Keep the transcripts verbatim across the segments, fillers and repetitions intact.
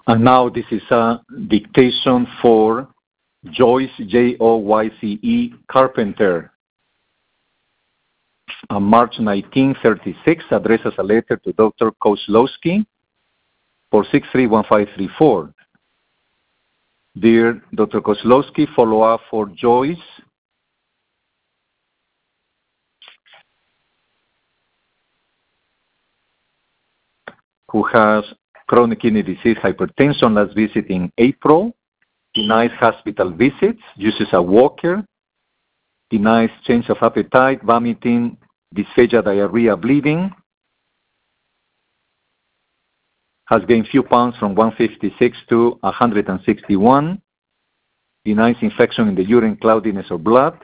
And now this is a dictation for Joyce, J O Y C E, Carpenter. On March nineteen thirty-six, addresses a letter to Doctor Kozlowski for six three one five three four. Dear Doctor Kozlowski, follow up for Joyce. Who has chronic kidney disease, hypertension, last visit in April, denies hospital visits, uses a walker, denies change of appetite, vomiting, dysphagia, diarrhea, bleeding, has gained few pounds from one fifty-six to one hundred sixty-one, denies infection in the urine, cloudiness, or blood,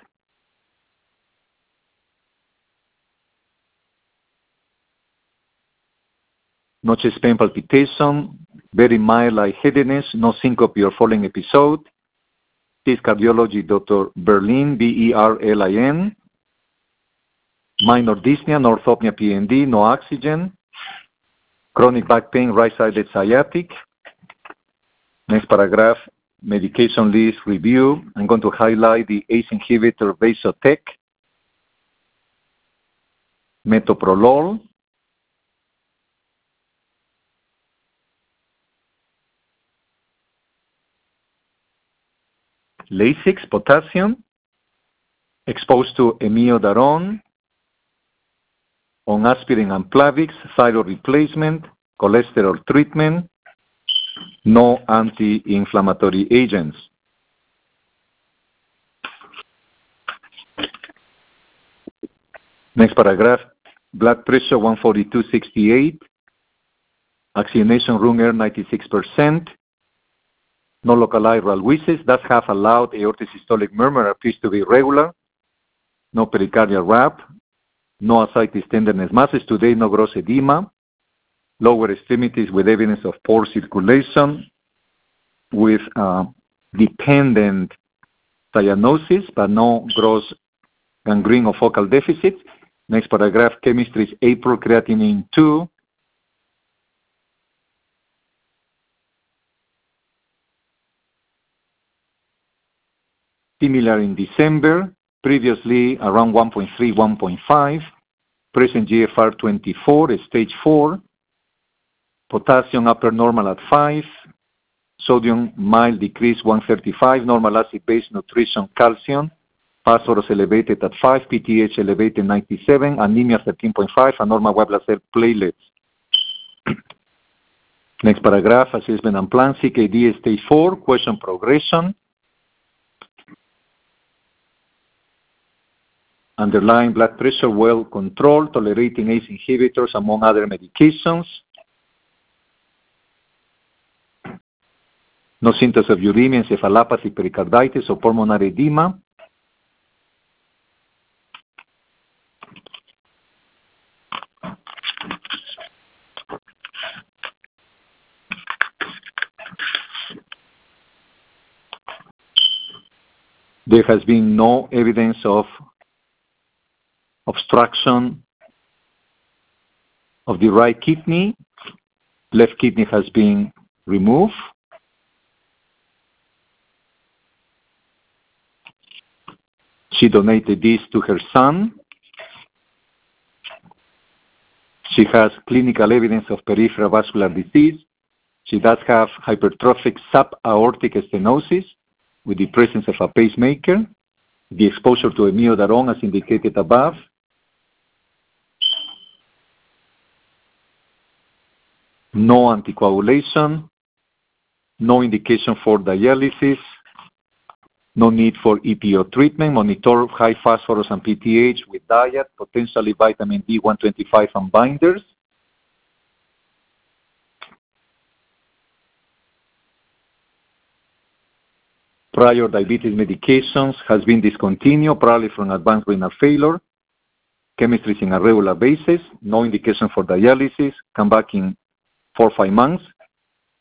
no chest pain, palpitation, very mild lightheadedness, no syncope or falling episode. Sees cardiology, Doctor Berlin, B E R L I N. Minor dyspnea, no orthopnea, P N D, no oxygen. Chronic back pain, right-sided sciatic. Next paragraph, medication list review. I'm going to highlight the A C E inhibitor Vasotec, metoprolol, Lasix, potassium, exposed to amiodarone, on aspirin and Plavix, thyroid replacement, cholesterol treatment, no anti-inflammatory agents. Next paragraph, blood pressure one forty-two sixty-eight, oxygenation room air ninety-six percent, no localized ralwheezes, does have a loud aortic systolic murmur, appears to be regular, no pericardial rap, no ascites tenderness masses, today no gross edema, lower extremities with evidence of poor circulation, with uh, dependent cyanosis, but no gross gangrene or focal deficit. Next paragraph, chemistry is April, creatinine two. Similar in December, previously around one point three, one point five. Present G F R twenty-four, stage four. Potassium upper normal at five. Sodium mild decrease one thirty-five. Normal acid-base nutrition calcium. Phosphorus elevated at five. P T H elevated ninety-seven. Anemia thirteen point five. And normal white blood cell platelets. Next paragraph, assessment and plan. C K D stage four. Question progression. Underlying blood pressure well controlled, tolerating A C E inhibitors among other medications. No symptoms of uremia, encephalopathy, pericarditis, or pulmonary edema. There has been no evidence of obstruction of the right kidney. Left kidney has been removed. She donated this to her son. She has clinical evidence of peripheral vascular disease. She does have hypertrophic subaortic stenosis with the presence of a pacemaker. The exposure to amiodarone as indicated above. No anticoagulation, no indication for dialysis, no need for E P O treatment, monitor high phosphorus and P T H with diet, potentially vitamin D one twenty-five and binders. Prior diabetes medications has been discontinued, probably from advanced renal failure. Chemistry is in a regular basis, no indication for dialysis, come back in four or five months.